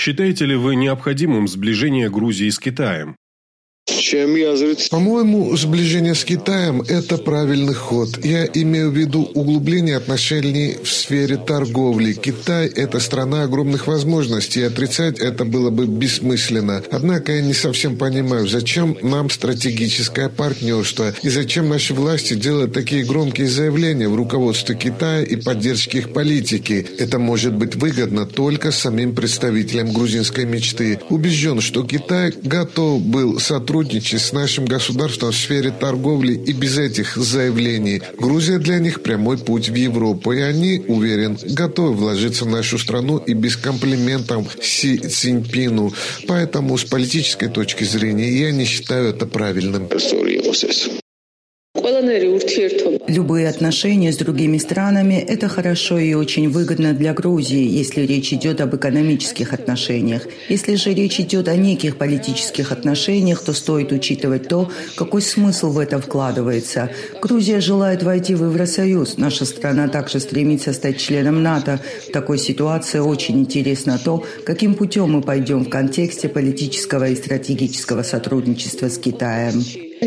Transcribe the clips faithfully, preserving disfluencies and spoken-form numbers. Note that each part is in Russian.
Считаете ли вы необходимым сближение Грузии с Китаем? По-моему, сближение с Китаем – это правильный ход. Я имею в виду углубление отношений в сфере торговли. Китай – это страна огромных возможностей, и отрицать это было бы бессмысленно. Однако я не совсем понимаю, зачем нам стратегическое партнерство, и зачем наши власти делают такие громкие заявления в руководстве Китая и поддержке их политики. Это может быть выгодно только самим представителям грузинской мечты. Убежден, что Китай готов был сотрудничать с нашим государством в сфере торговли и без этих заявлений. Грузия для них прямой путь в Европу, и они, уверен, готовы вложиться в нашу страну и без комплиментов Си Цзиньпину. Поэтому с политической точки зрения я не считаю это правильным. Любые отношения с другими странами – это хорошо и очень выгодно для Грузии, если речь идет об экономических отношениях. Если же речь идет о неких политических отношениях, то стоит учитывать то, какой смысл в это вкладывается. Грузия желает войти в Евросоюз. Наша страна также стремится стать членом НАТО. В такой ситуации очень интересно то, каким путем мы пойдем в контексте политического и стратегического сотрудничества с Китаем.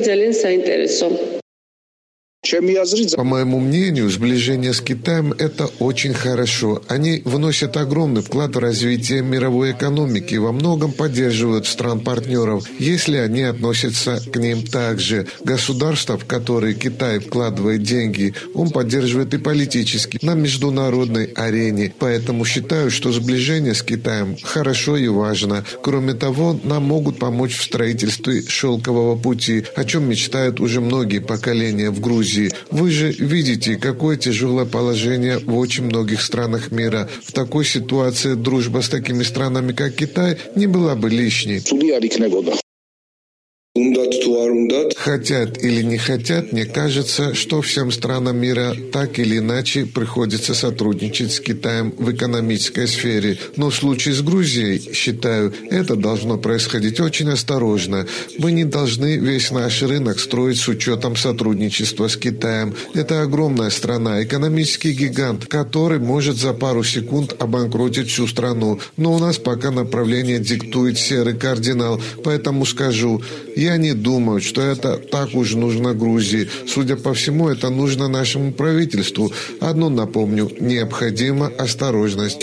По моему мнению, сближение с Китаем – это очень хорошо. Они вносят огромный вклад в развитие мировой экономики и во многом поддерживают стран-партнеров, если они относятся к ним так же. Государства, в которые Китай вкладывает деньги, он поддерживает и политически, на международной арене. Поэтому считаю, что сближение с Китаем хорошо и важно. Кроме того, нам могут помочь в строительстве шелкового пути, о чем мечтают уже многие поколения в Грузии. Вы же видите, какое тяжелое положение в очень многих странах мира. В такой ситуации дружба с такими странами, как Китай, не была бы лишней. Хотят или не хотят, мне кажется, что всем странам мира так или иначе приходится сотрудничать с Китаем в экономической сфере. Но в случае с Грузией, считаю, это должно происходить очень осторожно. Мы не должны весь наш рынок строить с учетом сотрудничества с Китаем. Это огромная страна, экономический гигант, который может за пару секунд обанкротить всю страну. Но у нас пока направление диктует серый кардинал, поэтому скажу, я не думаю, что это так уж нужно Грузии. Судя по всему, это нужно нашему правительству. Одно напомню, необходима осторожность.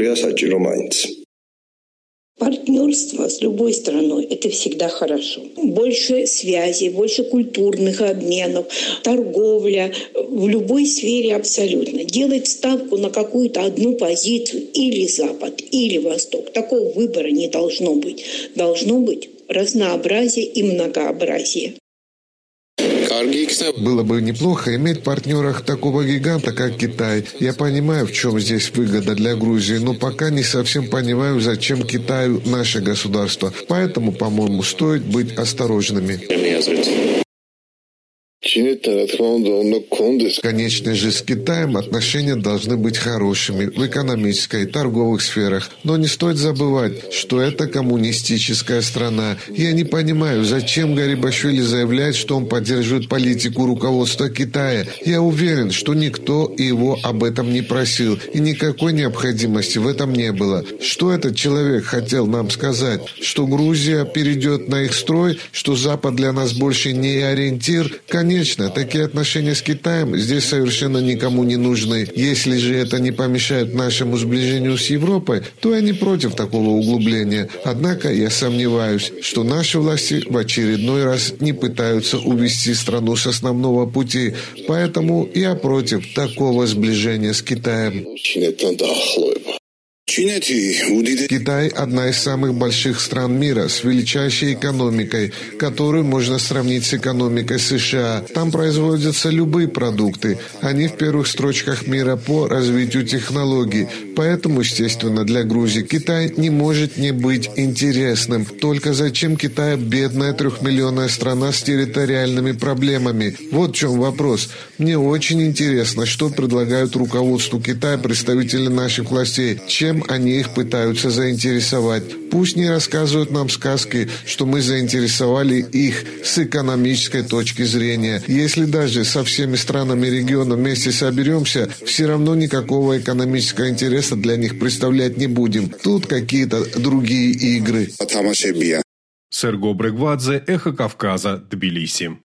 Партнерство с любой страной – это всегда хорошо. Больше связей, больше культурных обменов, торговля в любой сфере абсолютно. Делать ставку на какую-то одну позицию или Запад, или Восток. Такого выбора не должно быть. Должно быть разнообразие и многообразие. Было бы неплохо иметь в партнерах такого гиганта, как Китай. Я понимаю, в чем здесь выгода для Грузии, но пока не совсем понимаю, зачем Китаю наше государство. Поэтому, по-моему, стоит быть осторожными. Конечно же, с Китаем отношения должны быть хорошими в экономической и торговых сферах. Но не стоит забывать, что это коммунистическая страна. Я не понимаю, зачем Гарибашвили заявляет, что он поддерживает политику руководства Китая. Я уверен, что никто его об этом не просил, и никакой необходимости в этом не было. Что этот человек хотел нам сказать? Что Грузия перейдет на их строй? Что Запад для нас больше не ориентир? Конечно, такие отношения с Китаем здесь совершенно никому не нужны. Если же это не помешает нашему сближению с Европой, то я не против такого углубления. Однако я сомневаюсь, что наши власти в очередной раз не пытаются увести страну с основного пути. Поэтому я против такого сближения с Китаем. Китай – одна из самых больших стран мира с величайшей экономикой, которую можно сравнить с экономикой США. Там производятся любые продукты. Они в первых строчках мира по развитию технологий. Поэтому, естественно, для Грузии Китай не может не быть интересным. Только зачем Китаю бедная трехмиллионная страна с территориальными проблемами? Вот в чем вопрос. Мне очень интересно, что предлагают руководству Китая представители наших властей. Чем они их пытаются заинтересовать. Пусть не рассказывают нам сказки, что мы заинтересовали их с экономической точки зрения. Если даже со всеми странами региона вместе соберемся, все равно никакого экономического интереса интереса для них представлять не будем. Тут какие-то другие игры. Серго Брегвадзе, Эхо Кавказа, Тбилиси.